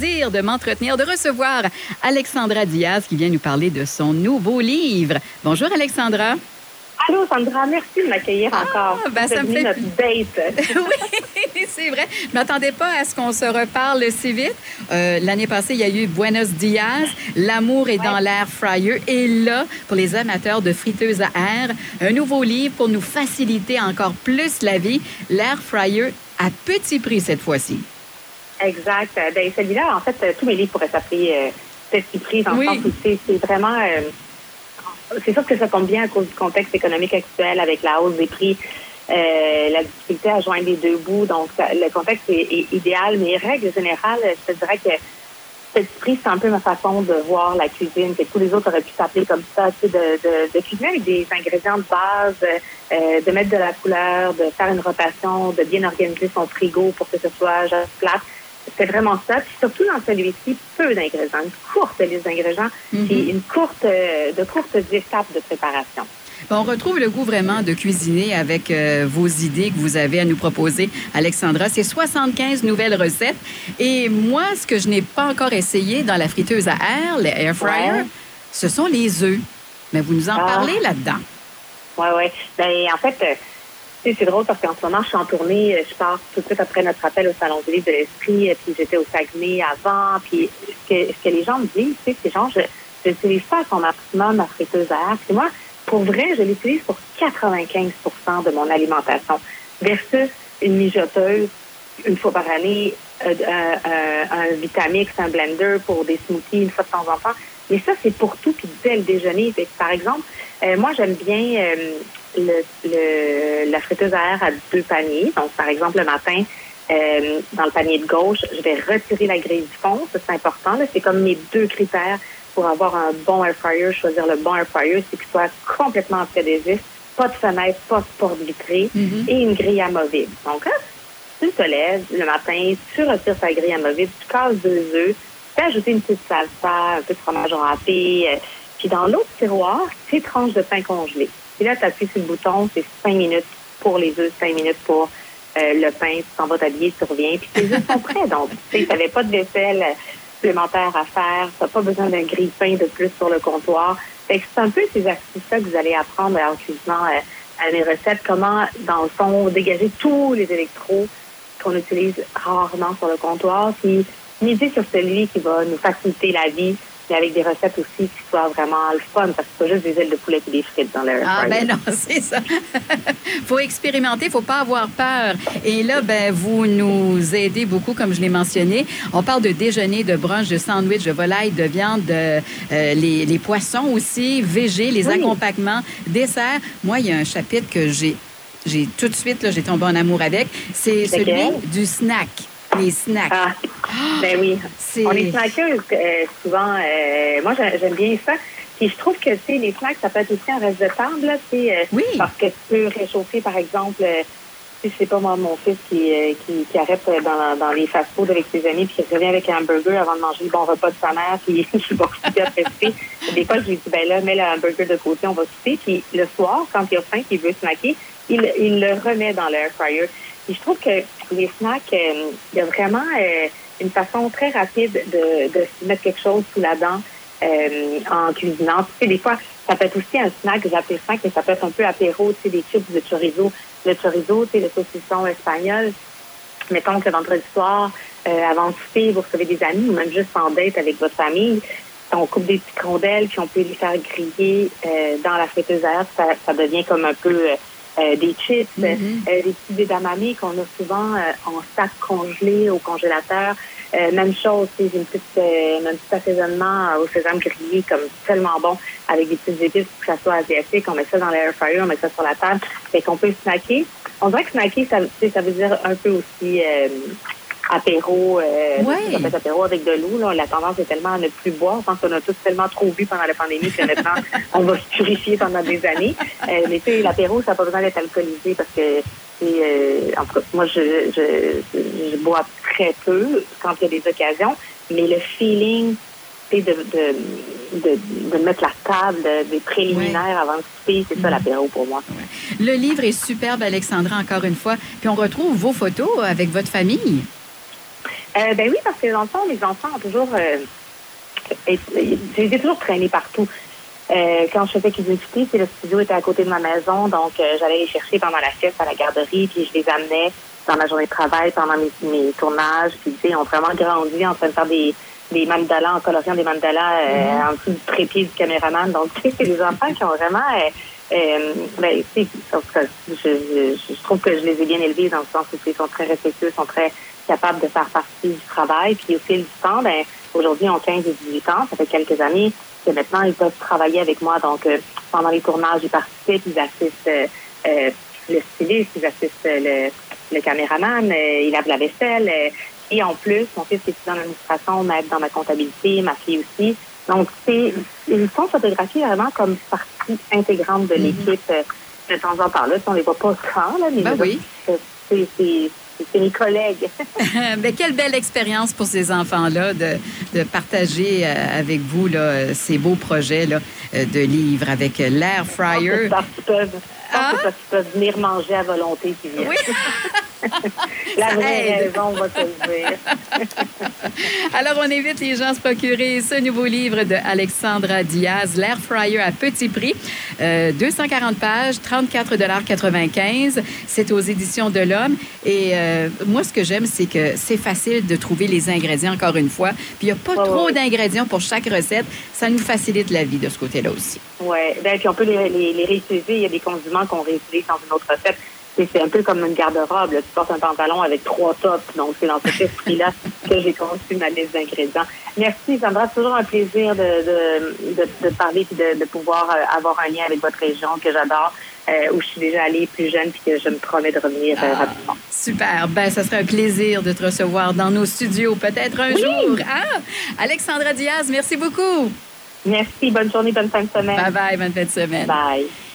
plaisir de m'entretenir, de recevoir Alexandra Diaz qui vient nous parler de son nouveau livre. Bonjour Alexandra. Allô Sandra, merci de m'accueillir encore. Ça me fait notre date. Oui, c'est vrai. Je ne m'attendais pas à ce qu'on se reparle si vite. L'année passée, il y a eu Buenos Dias, L'amour est dans l'air fryer. Et là, pour les amateurs de friteuses à air, un nouveau livre pour nous faciliter encore plus la vie, l'air fryer à petit prix cette fois-ci. Exact. Ben, celui-là, en fait, tous mes livres pourraient s'appeler petit prix dans le sens où c'est vraiment... c'est sûr que ça tombe bien à cause du contexte économique actuel avec la hausse des prix, la difficulté à joindre les deux bouts. Donc, le contexte est idéal, mais règle générale, je te dirais que petit prix, c'est un peu ma façon de voir la cuisine. Que tous les autres auraient pu s'appeler comme ça, tu sais, de cuisiner avec des ingrédients de base, de mettre de la couleur, de faire une rotation, de bien organiser son frigo pour que ce soit juste plate. C'est vraiment ça. Puis surtout dans celui-ci, peu d'ingrédients, une courte liste d'ingrédients et une courtes étapes de préparation. Bon, on retrouve le goût vraiment de cuisiner avec vos idées que vous avez à nous proposer, Alexandra. C'est 75 nouvelles recettes. Et moi, ce que je n'ai pas encore essayé dans la friteuse à air, le air fryer, ce sont les œufs. Mais vous nous en parlez là-dedans. Oui. Ben, en fait... c'est drôle parce qu'en ce moment, je suis en tournée. Je pars tout de suite après notre appel au Salon du Livre de l'Esprit. Puis j'étais au Saguenay avant. Puis ce que les gens me disent, c'est genre, je n'utilise pas à son maximum ma friteuse à air. Puis moi, pour vrai, je l'utilise pour 95% de mon alimentation versus une mijoteuse une fois par année, un Vitamix, un blender pour des smoothies une fois de temps en temps. Mais ça, c'est pour tout. Puis dès le déjeuner. Fait que, par exemple, moi, j'aime bien... la friteuse à air à 2 paniers. Donc, par exemple, le matin, dans le panier de gauche, je vais retirer la grille du fond. Ça, c'est important. Là. C'est comme mes 2 critères pour avoir un bon air fryer. Choisir le bon air fryer, c'est qu'il soit complètement anti-adhésif, pas de fenêtre, pas de porte vitrée et une grille amovible. Donc, là, tu te lèves le matin, tu retires ta grille amovible, tu casses 2 œufs, tu peux ajouter une petite salsa, un peu de fromage râpé, puis dans l'autre tiroir, tes tranches de pain congelé. Et là, tu appuies sur le bouton, c'est 5 minutes pour les œufs, 5 minutes pour le pain. Tu t'en vas t'habiller, tu reviens, puis tes œufs sont prêts. Donc, tu n'avais pas de vaisselle supplémentaire à faire. Tu n'as pas besoin d'un grille-pain de plus sur le comptoir. Fait que c'est un peu ces astuces-là que vous allez apprendre en cuisinant à mes recettes. Comment, dans le fond, dégager tous les électros qu'on utilise rarement sur le comptoir. Puis, miser sur celui qui va nous faciliter la vie. Mais avec des recettes aussi qui soient vraiment le fun, parce que c'est pas juste des ailes de poulet et des frites dans l'air fryer. Ben non, c'est ça. Faut expérimenter, faut pas avoir peur. Et là, vous nous aidez beaucoup, comme je l'ai mentionné. On parle de déjeuner, de brunch, de sandwich, de volaille, de viande, les poissons aussi, végé, les accompagnements, desserts. Moi, il y a un chapitre que j'ai tout de suite, là, j'ai tombé en amour avec. C'est celui du snack. Les snacks. Ben oui. On est snackers souvent. Moi, j'aime bien ça. Puis je trouve que, tu sais, les snacks, ça peut être aussi un reste de table, là, parce que tu peux réchauffer, par exemple, je sais pas, moi, mon fils qui arrête dans les fast-foods avec ses amis, puis qui revient avec un burger avant de manger le bon repas de sa mère, puis je vais couper après souper. Des fois, je lui dis, ben là, mets le hamburger de côté, on va souper. Puis le soir, quand il a faim, qu'il veut snacker, il le remet dans l'air fryer. Puis je trouve que les snacks, il y a vraiment une façon très rapide de mettre quelque chose sous la dent en cuisinant. Tu sais, des fois, ça peut être aussi un snack, j'appelle snack, mais ça peut être un peu apéro, tu sais, des chips de chorizo. Le chorizo, tu sais, le saucisson espagnol. Mettons que le vendredi soir, avant de souper, vous recevez des amis ou même juste en date avec votre famille. On coupe des petites rondelles, puis on peut les faire griller dans la friteuse à air. Ça devient comme un peu... des chips, des petits edamame qu'on a souvent en sac congelé au congélateur. Même chose, c'est un petit assaisonnement au sésame grillé comme tellement bon avec des petites épices pour que ça soit asiatique. On met ça dans l'air fryer, on met ça sur la table. Fait qu'on peut snacker. On dirait que snacker, ça veut dire un peu aussi apéro. Ça peut être apéro avec de l'eau. Là. La tendance est tellement à ne plus boire. Je pense qu'on a tous tellement trop bu pendant la pandémie que maintenant, on va se purifier pendant des années. Mais tu sais, l'apéro, ça n'a pas besoin d'être alcoolisé parce que en tout cas, moi, je bois très peu quand il y a des occasions. Mais le feeling, de mettre la table, des préliminaires avant de souper, c'est ça l'apéro pour moi. Ouais. Le livre est superbe, Alexandra, encore une fois. Puis on retrouve vos photos avec votre famille. Ben oui, parce que dans le fond, les enfants ont toujours... j'ai toujours traîné partout. Quand je faisais Cuisine Souper, le studio était à côté de ma maison, donc j'allais les chercher pendant la sieste à la garderie, puis je les amenais dans ma journée de travail pendant mes tournages. Puis, ils ont vraiment grandi en train de faire des mandalas, en coloriant des mandalas en dessous du trépied du caméraman. Donc, c'est des enfants qui ont vraiment... je trouve que je les ai bien élevés dans le sens où ils sont très respectueux, sont très capables de faire partie du travail. Puis au fil du temps, aujourd'hui, ils ont 15 et 18 ans. Ça fait quelques années que maintenant, ils peuvent travailler avec moi. Donc, pendant les tournages, ils participent, ils assistent le styliste, ils assistent le caméraman, ils lavent la vaisselle. Et en plus, mon fils qui est dans l'administration m'aide dans ma comptabilité, ma fille aussi. Donc, ils sont photographiés vraiment comme partie intégrante de l'équipe de temps en temps. Là, on les voit pas quand, là, mais oui. C'est mes collègues. Mais quelle belle expérience pour ces enfants-là de partager avec vous là, ces beaux projets là, de livres avec l'Air Fryer. Ils peuvent venir manger à volonté. Oui. La vraie raison, on va te le dire. Alors, on invite les gens à se procurer ce nouveau livre de Alexandra Diaz, l'Air Fryer à petit prix. 240 pages, 34,95 $. C'est aux éditions de l'Homme. Et moi, ce que j'aime, c'est que c'est facile de trouver les ingrédients, encore une fois. Puis, il n'y a pas trop d'ingrédients pour chaque recette. Ça nous facilite la vie de ce côté-là aussi. Oui. Puis, on peut les réutiliser. Il y a des condiments qu'on réutilise dans une autre recette. C'est un peu comme une garde-robe. Tu portes un pantalon avec 3 tops. Donc, c'est dans cet esprit-là que j'ai conçu ma liste d'ingrédients. Merci, Sandra. C'est toujours un plaisir de parler et de pouvoir avoir un lien avec votre région que j'adore, où je suis déjà allée plus jeune puis que je me promets de revenir rapidement. Super. Ça serait un plaisir de te recevoir dans nos studios peut-être un jour. Ah! Alexandra Diaz, merci beaucoup. Merci. Bonne journée, bonne fin de semaine. Bye-bye. Bonne fin de semaine. Bye.